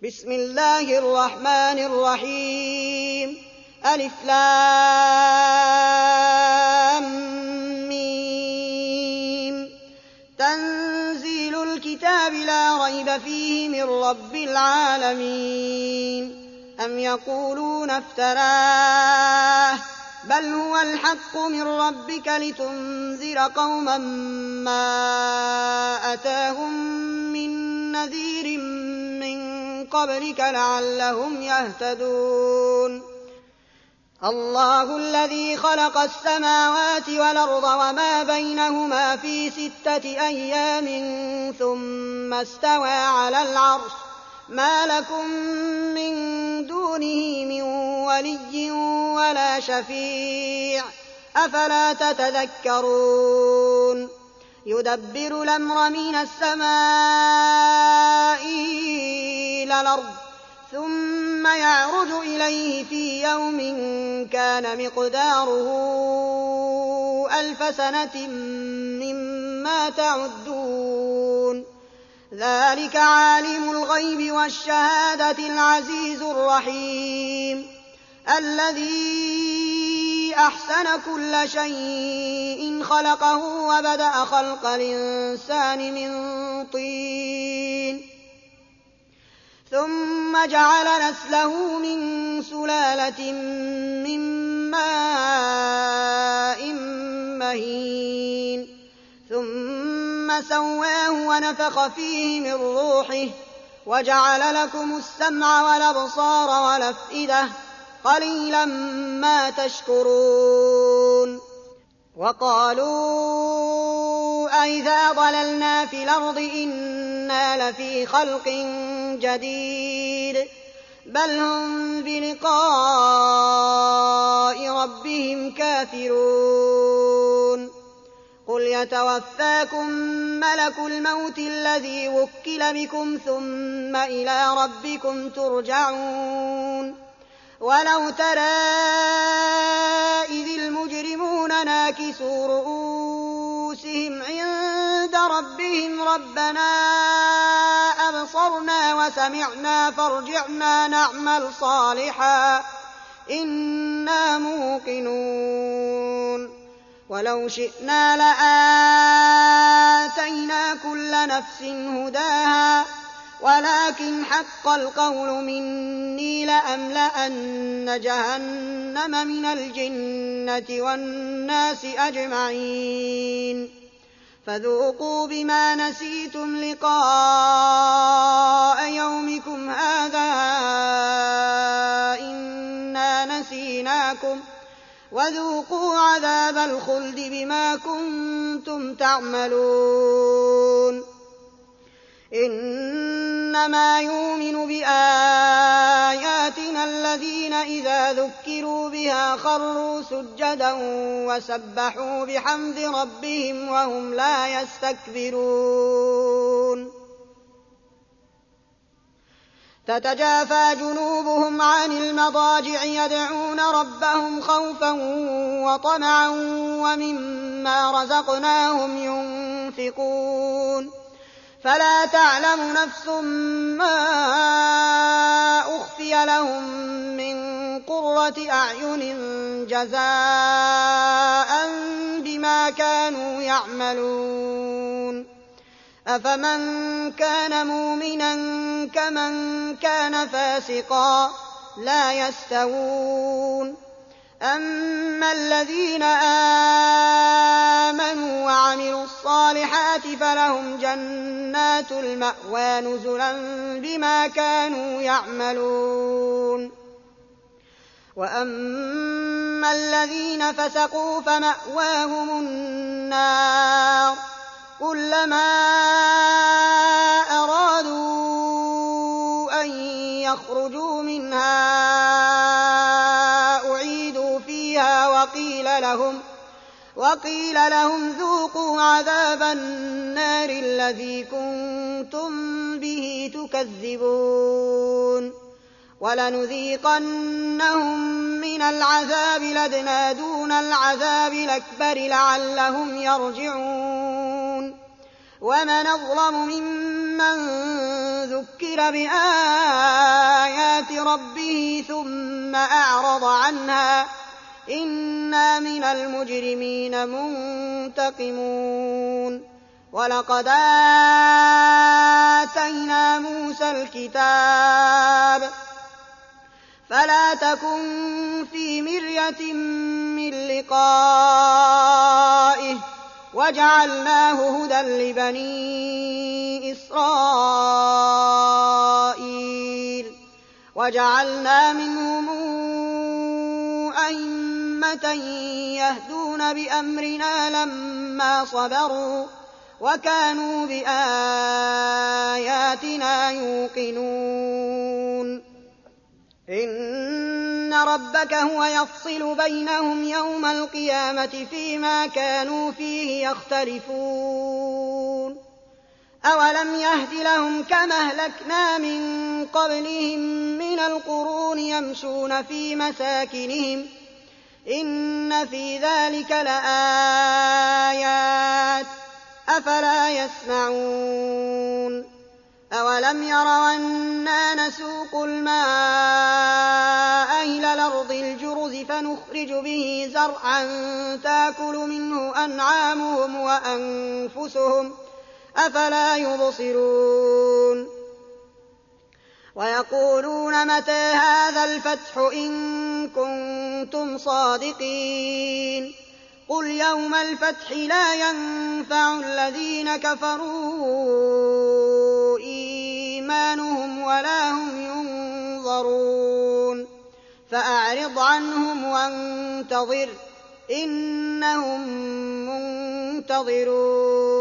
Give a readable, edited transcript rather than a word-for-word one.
بسم الله الرحمن الرحيم ألف لام ميم تنزيل الكتاب لا ريب فيه من رب العالمين أم يقولون افتراه بل هو الحق من ربك لتنذر قوما ما أتاهم من نذير من قبلك لعلهم يهتدون الله الذي خلق السماوات والأرض وما بينهما في 6 أيام ثم استوى على العرش ما لكم من دونه من ولي ولا شفيع أفلا تتذكرون يدبر الأمر من السماء إلى الأرض ثم يعرج إليه في يوم كان مقداره 1000 سنة مما تعدون ذلك عالم الغيب والشهادة العزيز الرحيم الذي أحسن كل شيء خلقه وبدأ خلق الإنسان من طين ثم جعل نسله من سلالة من ماء مهين ثم سواه ونفخ فيه من روحه وجعل لكم السمع والأبصار والأفئدة قليلا ما تشكرون وقالوا أئذا ضللنا في الأرض إنا لفي خلق جديد بل هم بلقاء ربهم كافرون قل يتوفاكم ملك الموت الذي وكل بكم ثم إلى ربكم ترجعون ولو ترى إذ المجرمون ناكسوا رؤوسهم عند ربهم ربنا أبصرنا وسمعنا فارجعنا نعمل صالحا إنا موقنون ولو شئنا لآتينا كل نفس هداها ولكن حق القول مني لأملأن جهنم من الجنة والناس أجمعين فذوقوا بما نسيتم لقاء يومكم هذا إنا نسيناكم وذوقوا عذاب الخلد بما كنتم تعملون إنما يؤمن بآياتنا الذين إذا ذكروا بها خروا سجدا وسبحوا بحمد ربهم وهم لا يستكبرون تتجافى جنوبهم عن المضاجع يدعون ربهم خوفا وطمعا ومما رزقناهم ينفقون فلا تعلم نفس ما أخفي لهم من قرة أعين جزاء بما كانوا يعملون أفمن كان مؤمنا كمن كان فاسقا لا يستوون أما الذين آمنوا وعملوا الصالحات فلهم جنات المأوى نزلا بما كانوا يعملون وأما الذين فسقوا فمأواهم النار كلما أرادوا أن يخرجوا منها أعيدوا فيها وقيل لهم ذوقوا عذاب النار الذي كنتم به تكذبون ولنذيقنهم من العذاب الأدنى دون العذاب الأكبر لعلهم يرجعون ومن أظلم ممن ذكر بآيات ربه ثم أعرض عنها إنا من المجرمين منتقمون ولقد آتينا موسى الكتاب فلا تكن في مرية من لقائه وجعلناه هدى لبني إسرائيل وجعلنا منهم أئمة يهدون بأمرنا لما صبروا وكانوا بآياتنا يوقنون إن ربك هو يفصل بينهم يوم القيامة فيما كانوا فيه يختلفون أولم يهد لهم كما أهلكنا من قبلهم من القرون يمشون في مساكنهم إن في ذلك لآيات أفلا يسمعون أولم يروا أنا نسوق الماء إلى الأرض الجرز فنخرج به زرعا تأكل منه أنعامهم وأنفسهم أفلا يبصرون ويقولون متى هذا الفتح إن كنتم صادقين قل يوم الفتح لا ينفع الذين كفروا إيمانهم ولا هم ينظرون فأعرض عنهم وانتظر إنهم منتظرون